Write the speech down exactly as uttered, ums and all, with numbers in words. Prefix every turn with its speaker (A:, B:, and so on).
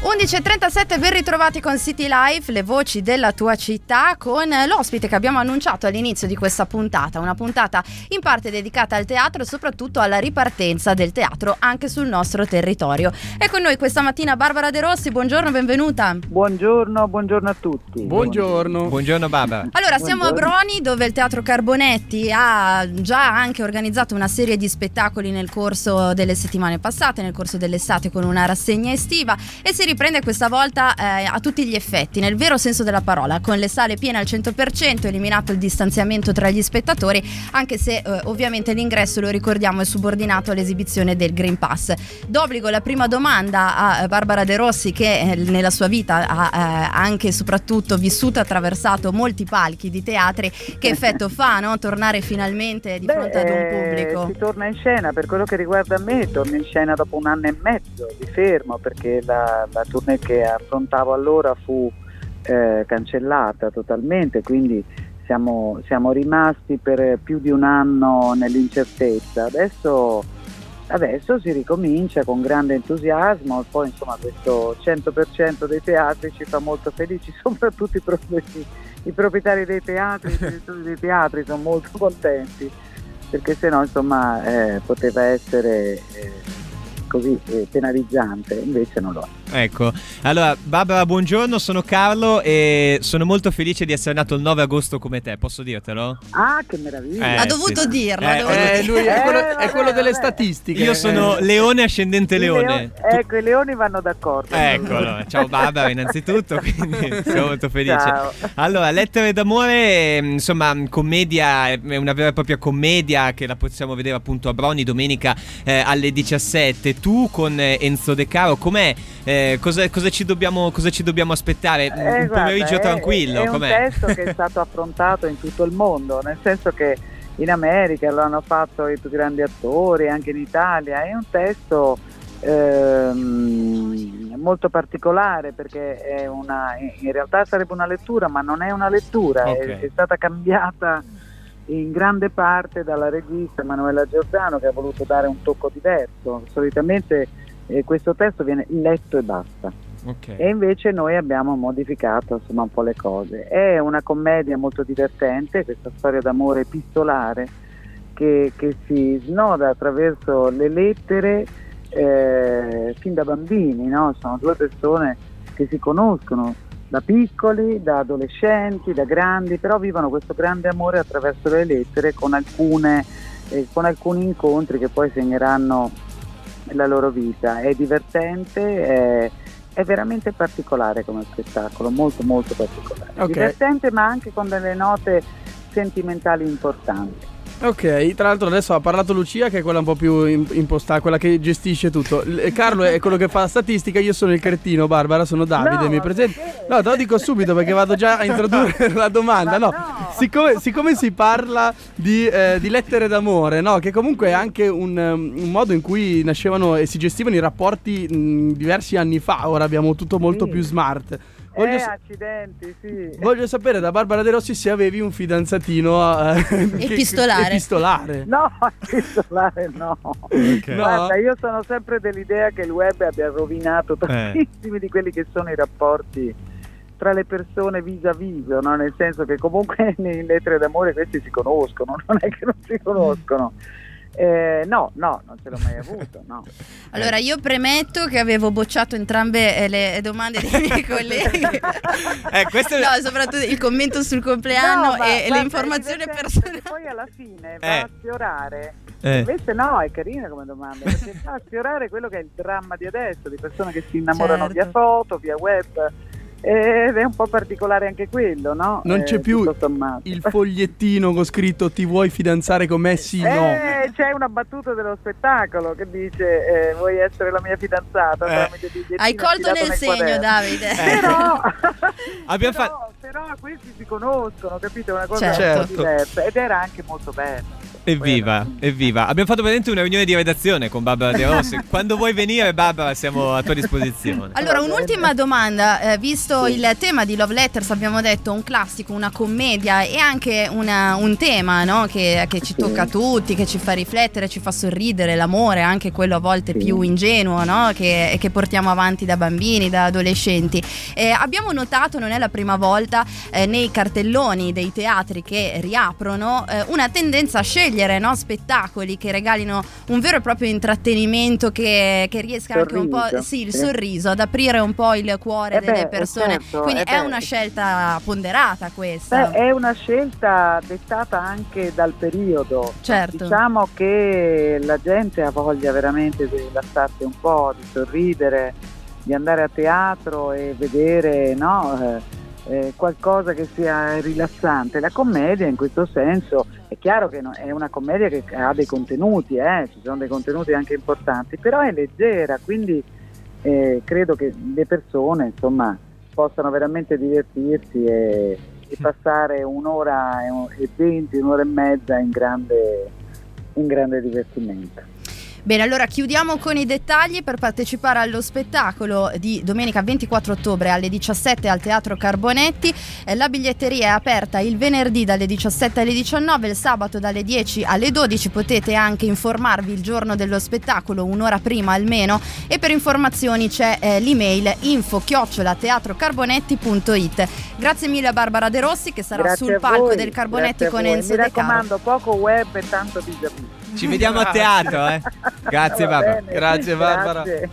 A: undici e trentasette, ben ritrovati con City Life, le voci della tua città, con l'ospite che abbiamo annunciato all'inizio di questa puntata, una puntata in parte dedicata al teatro e soprattutto alla ripartenza del teatro anche sul nostro territorio. È con noi questa mattina Barbara De Rossi, buongiorno, benvenuta.
B: Buongiorno, buongiorno a tutti.
C: Buongiorno. Buongiorno Barbara.
A: Allora, siamo
B: Buongiorno.
A: a Broni, dove il Teatro Carbonetti ha già anche organizzato una serie di spettacoli nel corso delle settimane passate, nel corso dell'estate, con una rassegna estiva, e si riprende questa volta eh, a tutti gli effetti, nel vero senso della parola, con le sale piene al cento per cento, eliminato il distanziamento tra gli spettatori, anche se eh, ovviamente l'ingresso, lo ricordiamo, è subordinato all'esibizione del Green Pass. D'obbligo la prima domanda a Barbara De Rossi, che eh, nella sua vita ha eh, anche e soprattutto vissuto e attraversato molti palchi di teatri. Che effetto fa, no? Tornare finalmente di
B: Beh,
A: fronte ad un
B: eh,
A: pubblico?
B: Si torna in scena, per quello che riguarda me, torno in scena dopo un anno e mezzo di fermo, perché la, la tournée che affrontavo allora fu eh, cancellata totalmente, quindi siamo, siamo rimasti per più di un anno nell'incertezza. Adesso, adesso si ricomincia con grande entusiasmo, e poi insomma questo cento per cento dei teatri ci fa molto felici, soprattutto i, proprietari, i proprietari dei teatri, i direttori dei teatri sono molto contenti, perché se no insomma eh, poteva essere eh, così eh, penalizzante, invece non lo è.
C: Ecco, allora Barbara, buongiorno, sono Carlo e sono molto felice di essere nato il nove agosto come te, posso dirtelo?
B: Ah, che meraviglia!
C: Eh,
A: ha dovuto
C: sì.
A: dirlo,
C: Eh,
A: ha dovuto
C: eh,
A: dirlo.
C: lui è quello,
B: Eh,
C: è quello
B: vabbè,
C: delle
B: vabbè.
C: statistiche. Io sono leone ascendente
B: I
C: leone.
B: leoni- ecco, i leoni vanno d'accordo.
C: Eccolo, ciao Barbara innanzitutto, quindi sono molto felice.
B: Ciao.
C: Allora, Lettere d'amore, insomma, commedia, è una vera e propria commedia che la possiamo vedere appunto a Broni domenica eh, alle diciassette. Tu con eh, Enzo De Caro, com'è? Eh, cosa, cosa ci dobbiamo cosa ci dobbiamo aspettare? Un
B: Eh, guarda,
C: pomeriggio
B: è-
C: tranquillo,
B: è un
C: com'è?
B: testo che è stato affrontato in tutto il mondo, nel senso che in America lo hanno fatto i più grandi attori, anche in Italia. È un testo ehm, molto particolare, perché è una, in realtà sarebbe una lettura, ma non è una lettura,
C: Ok.
B: è, è stata cambiata in grande parte dalla regista Emanuela Giordano, che ha voluto dare un tocco diverso. Solitamente eh, questo testo viene letto e basta.
C: Ok.
B: E invece noi abbiamo modificato insomma un po' le cose. È una commedia molto divertente, questa storia d'amore epistolare che, che si snoda attraverso le lettere eh, fin da bambini, no? Sono due persone che si conoscono da piccoli, da adolescenti, da grandi, però vivono questo grande amore attraverso le lettere, con alcune eh, con alcuni incontri che poi segneranno la loro vita. È divertente, è È veramente particolare come spettacolo, molto molto particolare.
D: Ok.
B: Divertente, ma anche con delle note sentimentali importanti.
D: Ok, tra l'altro adesso ha parlato Lucia, che è quella un po' più in- impostata, quella che gestisce tutto. L- Carlo è quello che fa la statistica, io sono il cretino, Barbara, sono Davide,
B: No,
D: mi
B: ma
D: presenti?
B: perché?
D: No, te lo dico subito perché vado già a introdurre la domanda.
B: Ma
D: No,
B: no.
D: Siccome, siccome si parla di, eh, di lettere d'amore, no, che comunque è anche un, um, un modo in cui nascevano e si gestivano i rapporti mh, diversi anni fa, ora abbiamo tutto molto
B: Sì.
D: più smart. Voglio,
B: Eh,
D: sa-
B: accidenti, sì.
D: voglio sapere da Barbara De Rossi se avevi un fidanzatino eh, che-
A: Epistolare.
D: epistolare.
B: No, epistolare no.
C: Ok.
B: Guarda, io sono sempre dell'idea che il web abbia rovinato tantissimi di quelli che sono i rapporti tra le persone vis a viso, no? Nel senso che comunque in lettere d'amore questi si conoscono, non è che non si conoscono. Eh, no, no, non ce l'ho mai avuto, no.
A: Allora, io premetto che avevo bocciato entrambe eh, le domande dei miei colleghi.
C: Eh, questo è-
A: No, soprattutto il commento sul compleanno
B: No, ma
A: e, e
B: guarda,
A: le informazioni
B: è divertente
A: personali.
B: perché poi alla fine va
C: Eh.
B: a sfiorare.
C: Eh.
B: Invece no, è carina come domanda, perché fa sfiorare quello che è il dramma di adesso, di persone che si innamorano
A: Certo.
B: via foto, via web, ed è un po' particolare anche quello, no?
D: Non c'è
B: Eh,
D: più
B: tutto sommato.
D: il fogliettino con scritto ti vuoi fidanzare con me? Sì, no.
B: Eh, c'è una battuta dello spettacolo che dice eh, vuoi essere la mia fidanzata?
C: Eh.
B: Tramite bigliettino
A: Hai colto
B: affidato
A: nel segno,
B: quaderno.
A: Davide.
C: Eh.
B: Però,
C: Abbiamo
B: però, però questi si conoscono, capito? È una cosa
A: Certo.
B: molto diversa, ed era anche molto bello.
C: Evviva, evviva. Abbiamo fatto presente una riunione di redazione con Barbara De Rossi. Quando vuoi venire, Barbara, siamo a tua disposizione.
A: Allora, un'ultima domanda, eh, visto il tema di Love Letters, abbiamo detto un classico, una commedia e anche una, un tema, no? che, che ci tocca a tutti, che ci fa riflettere, ci fa sorridere, l'amore, anche quello a volte più ingenuo, no? che, che portiamo avanti da bambini, da adolescenti. Eh, abbiamo notato, non è la prima volta, eh, nei cartelloni dei teatri che riaprono, eh, una tendenza a scegliere, no? spettacoli che regalino un vero e proprio intrattenimento, che, che riesca
B: Sorriso,
A: anche un po', sì, il
B: sì.
A: sorriso, ad aprire un po' il cuore
B: Eh
A: delle
B: beh,
A: persone.
B: certo,
A: Quindi
B: eh
A: è
B: beh.
A: una scelta ponderata questa.
B: Beh, è una scelta dettata anche dal periodo.
A: Certo.
B: Diciamo che la gente ha voglia veramente di rilassarsi un po', di sorridere, di andare a teatro e vedere, no, eh, eh, qualcosa che sia rilassante. La commedia in questo senso è chiaro che no, è una commedia che ha dei contenuti, eh, ci sono dei contenuti anche importanti, però è leggera, quindi eh, credo che le persone insomma possano veramente divertirsi e, e passare un'ora e venti, un'ora e mezza in grande, in grande divertimento.
A: Bene, allora chiudiamo con i dettagli. Per partecipare allo spettacolo di domenica ventiquattro ottobre alle diciassette al Teatro Carbonetti, eh, la biglietteria è aperta il venerdì dalle diciassette alle diciannove, il sabato dalle dieci alle dodici. Potete anche informarvi il giorno dello spettacolo un'ora prima almeno, e per informazioni c'è eh, l'email info chiocciola teatrocarbonetti punto it. Grazie mille a Barbara De Rossi, che sarà
B: Grazie
A: sul
B: a
A: palco
B: voi,
A: del Carbonetti
B: grazie a
A: con
B: voi.
A: Enzo
B: Mi
A: De Caro.
B: raccomando, poco web e tanto vis-à-vis.
C: Ci vediamo a teatro, eh. Grazie
B: Va
C: Barbara.
B: bene.
D: Grazie, Barbara.
B: Grazie.